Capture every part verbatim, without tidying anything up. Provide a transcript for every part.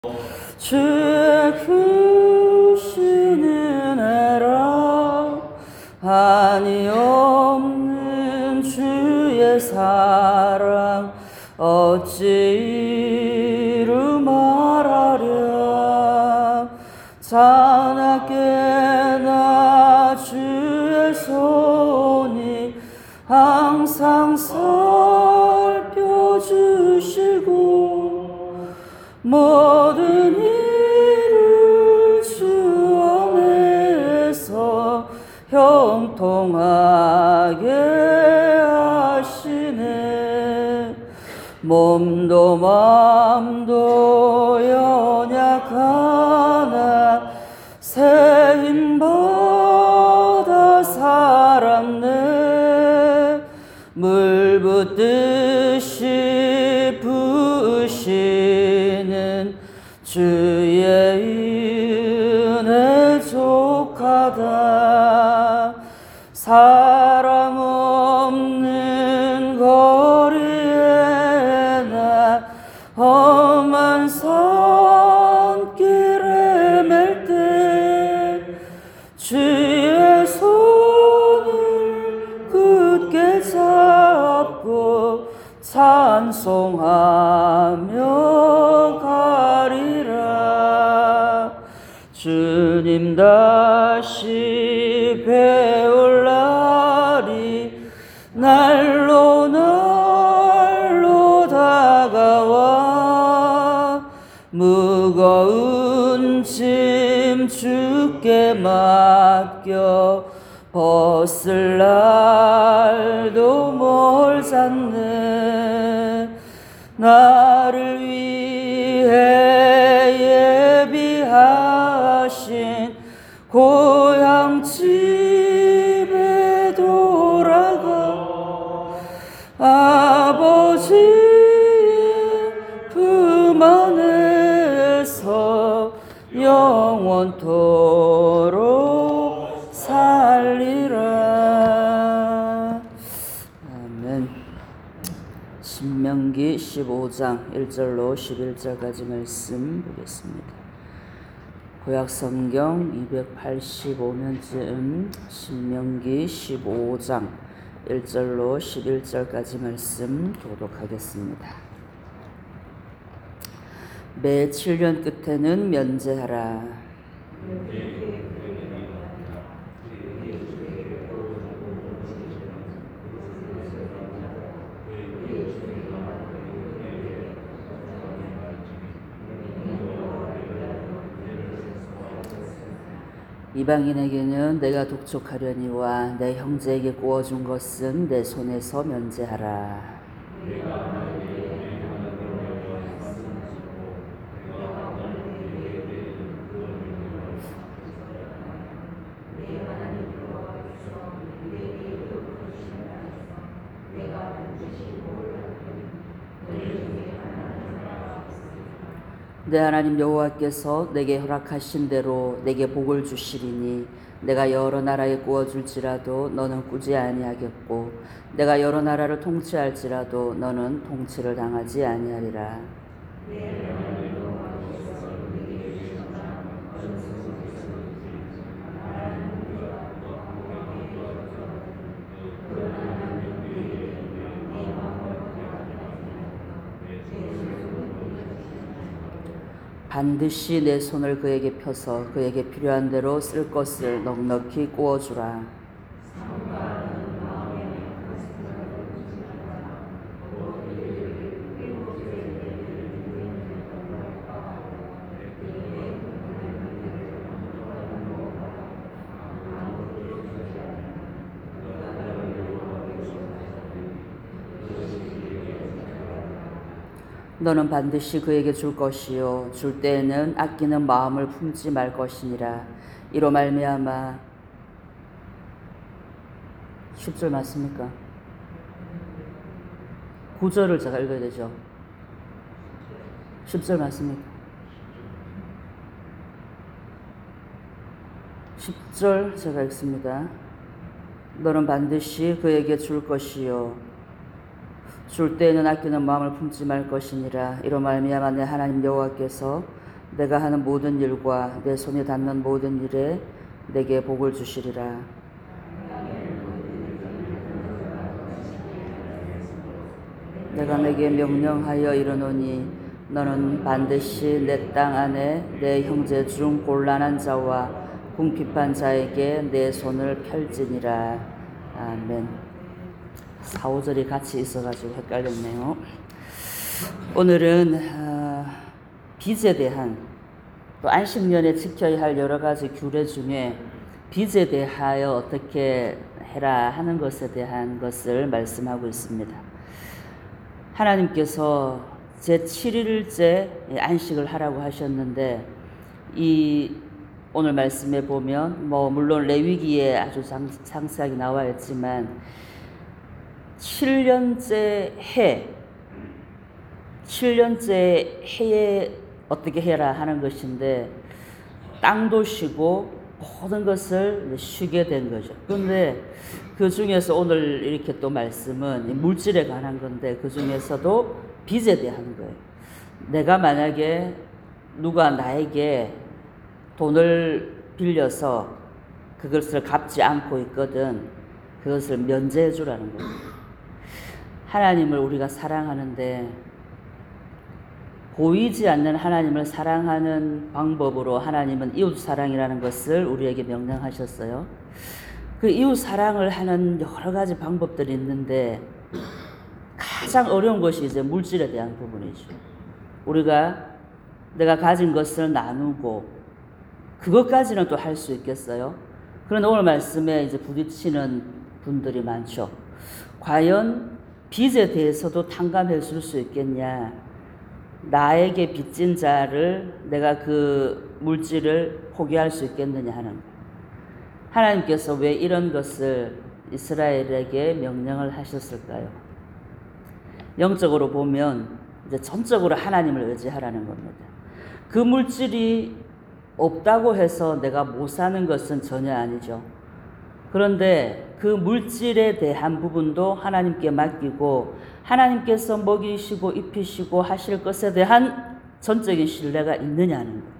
주의 크신 은혜라 한이 없는 주의 사랑 어찌 이루 말하랴. 자나깨나 주의 손이 항상 살펴주시고 모든 일을 주 안에서 형통하게 하시네. 몸도 맘도 연약하나 새 힘받아 살았네. 물 붓듯이 부으시는 주의 은혜 족하다. 사람 없는 거리에 나 험한 산길에 맬 때 주의 손을 굳게 잡고 찬송하며 가리라. 주님 다시 배울 날이 날로 날로 다가와 무거운 짐 주께 맡겨 벗을 날도 멀잖네. 나를 위해 예비하신 고향 집에 돌아가 아버지의 품 안에서 영원토록 살리라. 아멘. 신명기 십오 장 일 절로 십일 절까지 말씀 보겠습니다. 구약성경 이백팔십오 면쯤 신명기 십오 장 일 절로 십일 절까지 말씀 교독하겠습니다. 매 칠 년 끝에는 면제하라. 이방인에게는 내가 독촉하려니와 내 형제에게 구워준 것은 내 손에서 면제하라. 내 하나님 여호와께서 내게 허락하신 대로 내게 복을 주시리니 내가 여러 나라에 구워줄지라도 너는 꾸지 아니하겠고 내가 여러 나라를 통치할지라도 너는 통치를 당하지 아니하리라. 반드시 내 손을 그에게 펴서 그에게 필요한 대로 쓸 것을 넉넉히 구워주라. 너는 반드시 그에게 줄 것이요 줄 때에는 아끼는 마음을 품지 말 것이니라. 이로 말미암아 십 절 맞습니까? 구 절을 제가 읽어야 되죠. 십 절 맞습니까? 십 절 제가 읽습니다. 너는 반드시 그에게 줄 것이요 줄 때에는 아끼는 마음을 품지 말 것이니라. 이로 말미암아 내 하나님 여호와께서 내가 하는 모든 일과 내 손이 닿는 모든 일에 내게 복을 주시리라. 내가 내게 명령하여 이르노니 너는 반드시 내 땅 안에 내 형제 중 곤란한 자와 궁핍한 자에게 내 손을 펼지니라. 아멘. 사, 오 절이 같이 있어가지고 헷갈렸네요. 오늘은 어, 빚에 대한, 또 안식년에 지켜야 할 여러 가지 규례 중에 빚에 대하여 어떻게 해라 하는 것에 대한 것을 말씀하고 있습니다. 하나님께서 제칠 일째 안식을 하라고 하셨는데, 이 오늘 말씀에 보면 뭐 물론 레위기에 아주 상세하게 나와 있지만 칠 년째 해, 칠 년째 해에 어떻게 해라 하는 것인데, 땅도 쉬고 모든 것을 쉬게 된 거죠. 그런데 그 중에서 오늘 이렇게 또 말씀은 물질에 관한 건데, 그 중에서도 빚에 대한 거예요. 내가 만약에 누가 나에게 돈을 빌려서 그것을 갚지 않고 있거든, 그것을 면제해 주라는 거예요. 하나님을 우리가 사랑하는데 보이지 않는 하나님을 사랑하는 방법으로 하나님은 이웃 사랑이라는 것을 우리에게 명령하셨어요. 그 이웃 사랑을 하는 여러 가지 방법들이 있는데 가장 어려운 것이 이제 물질에 대한 부분이죠. 우리가 내가 가진 것을 나누고 그것까지는 또 할 수 있겠어요. 그런데 오늘 말씀에 이제 부딪히는 분들이 많죠. 과연 빚에 대해서도 탕감해 줄 수 있겠냐? 나에게 빚진 자를 내가 그 물질을 포기할 수 있겠느냐 하는 거예요. 하나님께서 왜 이런 것을 이스라엘에게 명령을 하셨을까요? 영적으로 보면 이제 전적으로 하나님을 의지하라는 겁니다. 그 물질이 없다고 해서 내가 못 사는 것은 전혀 아니죠. 그런데 그 물질에 대한 부분도 하나님께 맡기고 하나님께서 먹이시고 입히시고 하실 것에 대한 전적인 신뢰가 있느냐는 거예요.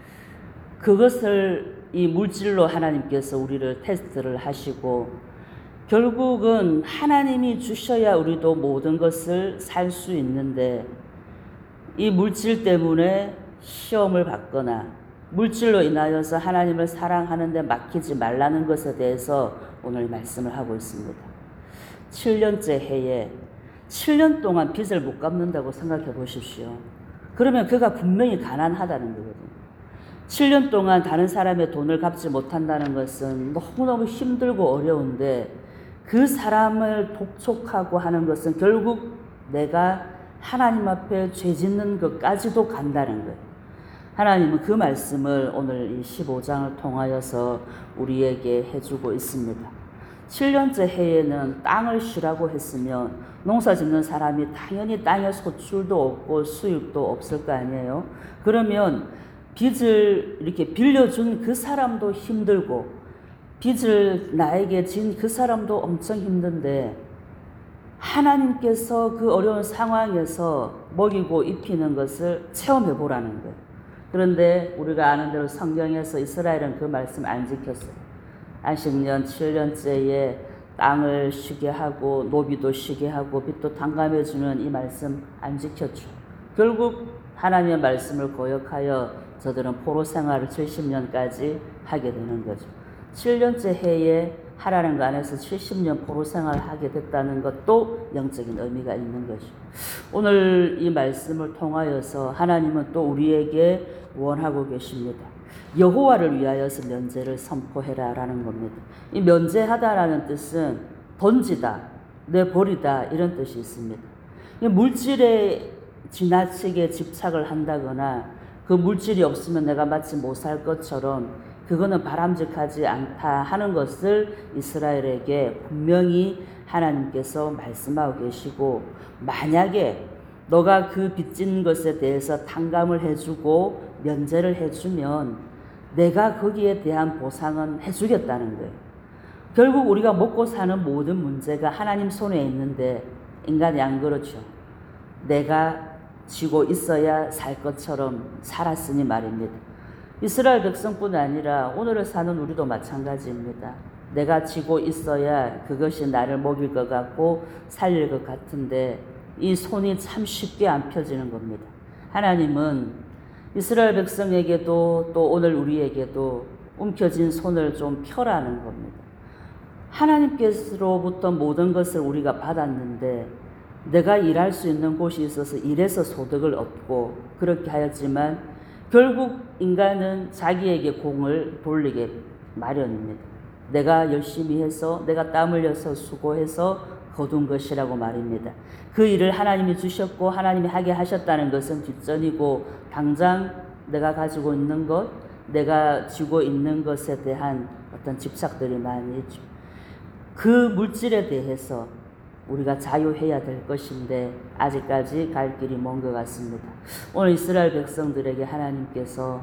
그것을 이 물질로 하나님께서 우리를 테스트를 하시고, 결국은 하나님이 주셔야 우리도 모든 것을 살 수 있는데, 이 물질 때문에 시험을 받거나 물질로 인하여서 하나님을 사랑하는 데 맡기지 말라는 것에 대해서 오늘 말씀을 하고 있습니다. 칠 년째 해에 칠 년 동안 빚을 못 갚는다고 생각해 보십시오. 그러면 그가 분명히 가난하다는 거거든요. 칠 년 동안 다른 사람의 돈을 갚지 못한다는 것은 너무너무 힘들고 어려운데, 그 사람을 독촉하고 하는 것은 결국 내가 하나님 앞에 죄 짓는 것까지도 간다는 거예요. 하나님은 그 말씀을 오늘 이 십오 장을 통하여서 우리에게 해주고 있습니다. 칠 년째 해에는 땅을 쉬라고 했으면 농사 짓는 사람이 당연히 땅에 소출도 없고 수입도 없을 거 아니에요. 그러면 빚을 이렇게 빌려준 그 사람도 힘들고 빚을 나에게 진 그 사람도 엄청 힘든데, 하나님께서 그 어려운 상황에서 먹이고 입히는 것을 체험해 보라는 거예요. 그런데 우리가 아는 대로 성경에서 이스라엘은 그 말씀 안 지켰어요. 안식년 칠 년째에 땅을 쉬게 하고 노비도 쉬게 하고 빚도 탕감해 주는 이 말씀 안 지켰죠. 결국 하나님의 말씀을 거역하여 저들은 포로 생활을 칠십 년까지 하게 되는 거죠. 칠 년째 해에 하라는 것 안에서 칠십 년 포로 생활을 하게 됐다는 것도 영적인 의미가 있는 거죠. 오늘 이 말씀을 통하여서 하나님은 또 우리에게 원하고 계십니다. 여호와를 위하여서 면제를 선포해라 라는 겁니다. 이 면제하다라는 뜻은 던지다, 내버리다 이런 뜻이 있습니다. 물질에 지나치게 집착을 한다거나 그 물질이 없으면 내가 마치 못 살 것처럼 그거는 바람직하지 않다 하는 것을 이스라엘에게 분명히 하나님께서 말씀하고 계시고, 만약에 너가 그 빚진 것에 대해서 탕감을 해주고 면제를 해주면 내가 거기에 대한 보상은 해주겠다는 거예요. 결국 우리가 먹고 사는 모든 문제가 하나님 손에 있는데 인간이 안 그렇죠. 내가 쥐고 있어야 살 것처럼 살았으니 말입니다. 이스라엘 백성뿐 아니라 오늘을 사는 우리도 마찬가지입니다. 내가 쥐고 있어야 그것이 나를 먹일 것 같고 살릴 것 같은데 이 손이 참 쉽게 안 펴지는 겁니다. 하나님은 이스라엘 백성에게도 또 오늘 우리에게도 움켜진 손을 좀 펴라는 겁니다. 하나님께로부터 모든 것을 우리가 받았는데 내가 일할 수 있는 곳이 있어서 일해서 소득을 얻고 그렇게 하였지만 결국 인간은 자기에게 공을 돌리게 마련입니다. 내가 열심히 해서 내가 땀 흘려서 수고해서 거둔 것이라고 말입니다. 그 일을 하나님이 주셨고 하나님이 하게 하셨다는 것은 뒷전이고 당장 내가 가지고 있는 것, 내가 쥐고 있는 것에 대한 어떤 집착들이 많이 있죠. 그 물질에 대해서 우리가 자유해야 될 것인데 아직까지 갈 길이 먼 것 같습니다. 오늘 이스라엘 백성들에게 하나님께서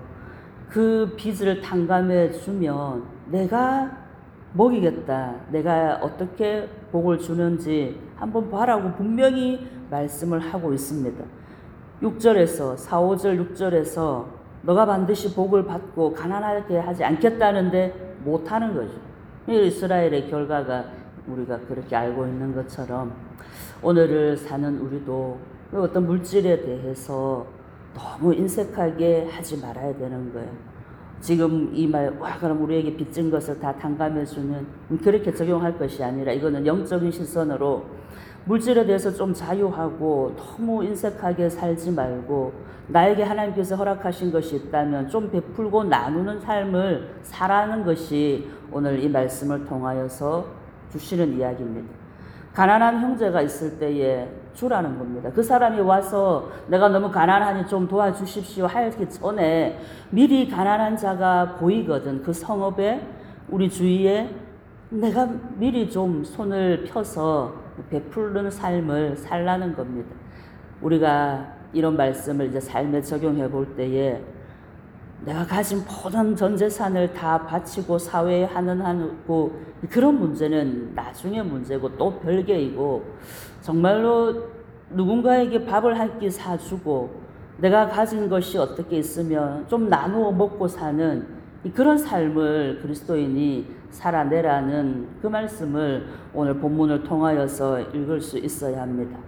그 빚을 탕감해 주면 내가 먹이겠다, 내가 어떻게 복을 주는지 한번 봐라고 분명히 말씀을 하고 있습니다. 육 절에서 사, 오 절, 육 절에서 너가 반드시 복을 받고 가난하게 하지 않겠다는데 못하는 거죠. 이스라엘의 결과가 우리가 그렇게 알고 있는 것처럼 오늘을 사는 우리도 어떤 물질에 대해서 너무 인색하게 하지 말아야 되는 거예요. 지금 이 말, 와, 그럼 우리에게 빚진 것을 다 탕감해주는, 그렇게 적용할 것이 아니라 이거는 영적인 시선으로 물질에 대해서 좀 자유하고 너무 인색하게 살지 말고 나에게 하나님께서 허락하신 것이 있다면 좀 베풀고 나누는 삶을 살아가는 것이 오늘 이 말씀을 통하여서 주시는 이야기입니다. 가난한 형제가 있을 때에 주라는 겁니다. 그 사람이 와서 내가 너무 가난하니 좀 도와주십시오 하기 전에 미리 가난한 자가 보이거든. 그 성읍에 우리 주위에 내가 미리 좀 손을 펴서 베푸는 삶을 살라는 겁니다. 우리가 이런 말씀을 이제 삶에 적용해 볼 때에 내가 가진 모든 전 재산을 다 바치고 사회에 하는하고 그런 문제는 나중에 문제고 또 별개이고 정말로 누군가에게 밥을 한 끼 사주고 내가 가진 것이 어떻게 있으면 좀 나누어 먹고 사는 그런 삶을 그리스도인이 살아내라는 그 말씀을 오늘 본문을 통하여서 읽을 수 있어야 합니다.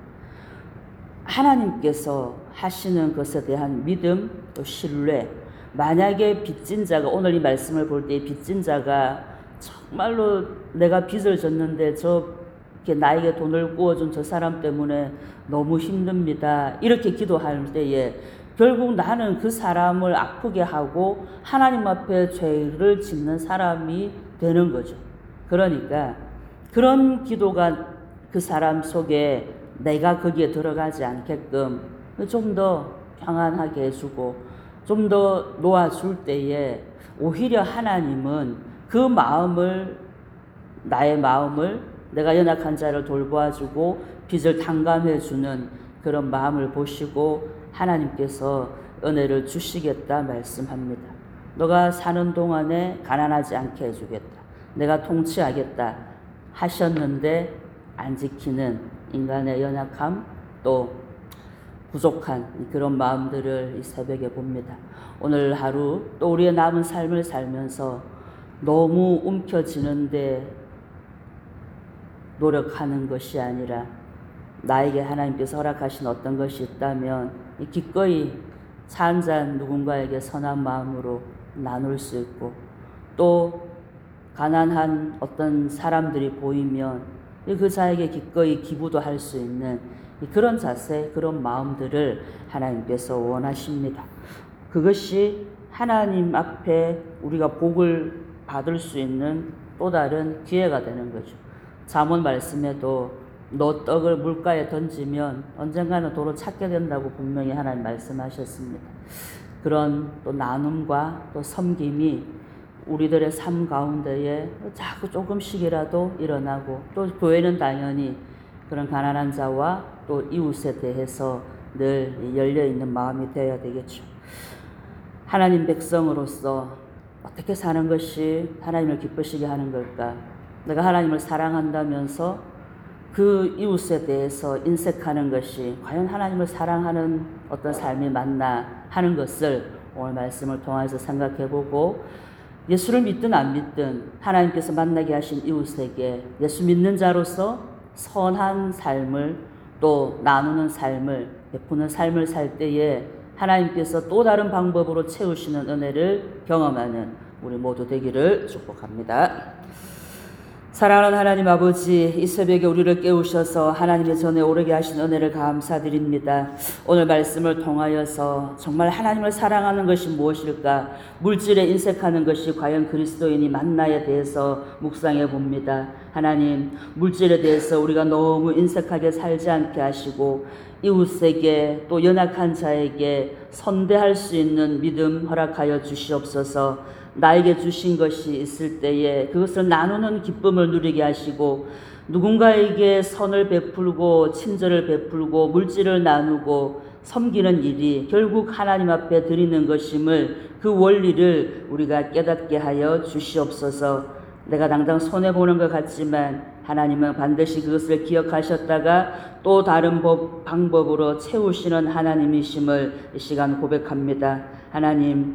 하나님께서 하시는 것에 대한 믿음 또 신뢰, 만약에 빚진 자가 오늘 이 말씀을 볼 때 빚진 자가 정말로 내가 빚을 졌는데 저 이렇게 나에게 돈을 구워준 저 사람 때문에 너무 힘듭니다. 이렇게 기도할 때에 결국 나는 그 사람을 아프게 하고 하나님 앞에 죄를 짓는 사람이 되는 거죠. 그러니까 그런 기도가 그 사람 속에 내가 거기에 들어가지 않게끔 좀 더 평안하게 해주고 좀 더 놓아줄 때에 오히려 하나님은 그 마음을 나의 마음을 내가 연약한 자를 돌보아주고 빚을 탕감해주는 그런 마음을 보시고 하나님께서 은혜를 주시겠다 말씀합니다. 너가 사는 동안에 가난하지 않게 해주겠다. 내가 통치하겠다 하셨는데 안 지키는 인간의 연약함 또 부족한 그런 마음들을 이 새벽에 봅니다. 오늘 하루 또 우리의 남은 삶을 살면서 너무 움켜쥐는데 노력하는 것이 아니라 나에게 하나님께서 허락하신 어떤 것이 있다면 기꺼이 차 한 잔 누군가에게 선한 마음으로 나눌 수 있고 또 가난한 어떤 사람들이 보이면 그 자에게 기꺼이 기부도 할 수 있는 그런 자세, 그런 마음들을 하나님께서 원하십니다. 그것이 하나님 앞에 우리가 복을 받을 수 있는 또 다른 기회가 되는 거죠. 잠언 말씀에도 너 떡을 물가에 던지면 언젠가는 도로 찾게 된다고 분명히 하나님 말씀하셨습니다. 그런 또 나눔과 또 섬김이 우리들의 삶 가운데에 자꾸 조금씩이라도 일어나고 또 교회는 당연히 그런 가난한 자와 또 이웃에 대해서 늘 열려있는 마음이 되어야 되겠죠. 하나님 백성으로서 어떻게 사는 것이 하나님을 기쁘시게 하는 걸까? 내가 하나님을 사랑한다면서 그 이웃에 대해서 인색하는 것이 과연 하나님을 사랑하는 어떤 삶이 맞나 하는 것을 오늘 말씀을 통해서 생각해보고, 예수를 믿든 안 믿든 하나님께서 만나게 하신 이웃에게 예수 믿는 자로서 선한 삶을 또 나누는 삶을 베푸는 삶을 살 때에 하나님께서 또 다른 방법으로 채우시는 은혜를 경험하는 우리 모두 되기를 축복합니다. 사랑하는 하나님 아버지, 이 새벽에 우리를 깨우셔서 하나님의 전에 오르게 하신 은혜를 감사드립니다. 오늘 말씀을 통하여서 정말 하나님을 사랑하는 것이 무엇일까, 물질에 인색하는 것이 과연 그리스도인이 맞나에 대해서 묵상해 봅니다. 하나님, 물질에 대해서 우리가 너무 인색하게 살지 않게 하시고 이웃에게 또 연약한 자에게 선대할 수 있는 믿음 허락하여 주시옵소서. 나에게 주신 것이 있을 때에 그것을 나누는 기쁨을 누리게 하시고, 누군가에게 선을 베풀고 친절을 베풀고 물질을 나누고 섬기는 일이 결국 하나님 앞에 드리는 것임을, 그 원리를 우리가 깨닫게 하여 주시옵소서. 내가 당장 손해보는 것 같지만 하나님은 반드시 그것을 기억하셨다가 또 다른 법, 방법으로 채우시는 하나님이심을 이 시간 고백합니다. 하나님,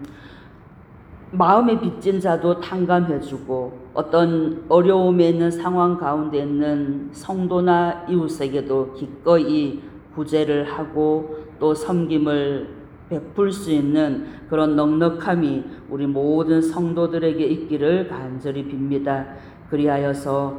마음에 빚진 자도 탕감해주고 어떤 어려움에 있는 상황 가운데 있는 성도나 이웃에게도 기꺼이 구제를 하고 또 섬김을 베풀 수 있는 그런 넉넉함이 우리 모든 성도들에게 있기를 간절히 빕니다. 그리하여서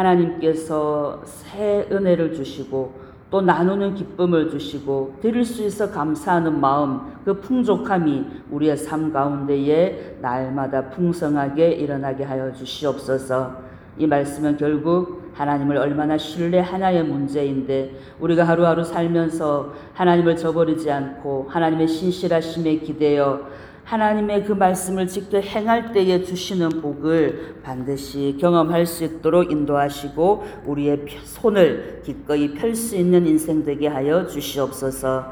하나님께서 새 은혜를 주시고 또 나누는 기쁨을 주시고 드릴 수 있어 감사하는 마음, 그 풍족함이 우리의 삶 가운데에 날마다 풍성하게 일어나게 하여 주시옵소서. 이 말씀은 결국 하나님을 얼마나 신뢰하냐의 문제인데, 우리가 하루하루 살면서 하나님을 저버리지 않고 하나님의 신실하심에 기대어 하나님의 그 말씀을 직접 행할 때에 주시는 복을 반드시 경험할 수 있도록 인도하시고 우리의 손을 기꺼이 펼 수 있는 인생 되게 하여 주시옵소서.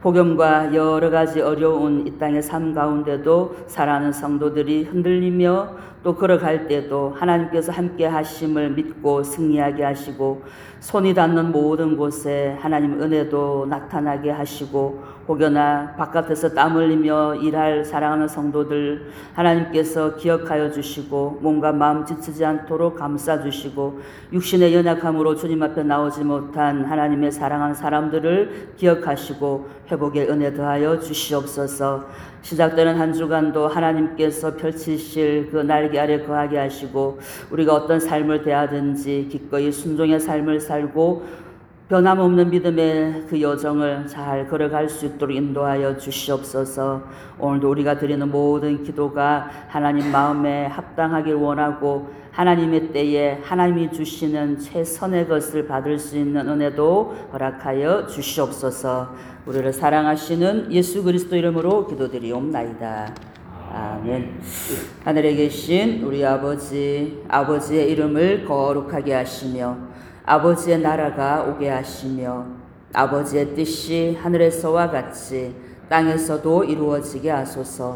복음과 여러 가지 어려운 이 땅의 삶 가운데도 사랑하는 성도들이 흔들리며 또 걸어갈 때도 하나님께서 함께 하심을 믿고 승리하게 하시고, 손이 닿는 모든 곳에 하나님 은혜도 나타나게 하시고, 혹여나 바깥에서 땀 흘리며 일할 사랑하는 성도들 하나님께서 기억하여 주시고 몸과 마음 지치지 않도록 감싸 주시고, 육신의 연약함으로 주님 앞에 나오지 못한 하나님의 사랑하는 사람들을 기억하시고 회복의 은혜 더하여 주시옵소서. 시작되는 한 주간도 하나님께서 펼치실 그 날개 아래 거하게 하시고, 우리가 어떤 삶을 대하든지 기꺼이 순종의 삶을 살고 변함없는 믿음의 그 여정을 잘 걸어갈 수 있도록 인도하여 주시옵소서. 오늘도 우리가 드리는 모든 기도가 하나님 마음에 합당하길 원하고 하나님의 때에 하나님이 주시는 최선의 것을 받을 수 있는 은혜도 허락하여 주시옵소서. 우리를 사랑하시는 예수 그리스도 이름으로 기도드리옵나이다. 아멘. 하늘에 계신 우리 아버지, 아버지의 이름을 거룩하게 하시며 아버지의 나라가 오게 하시며 아버지의 뜻이 하늘에서와 같이 땅에서도 이루어지게 하소서.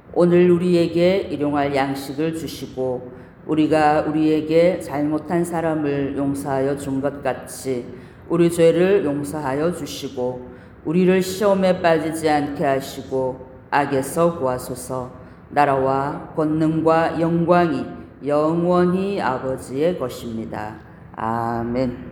오늘 우리에게 일용할 양식을 주시고 우리가 우리에게 잘못한 사람을 용서하여 준 것 같이 우리 죄를 용서하여 주시고 우리를 시험에 빠지지 않게 하시고 악에서 구하소서. 나라와 권능과 영광이 영원히 아버지의 것입니다. 아멘.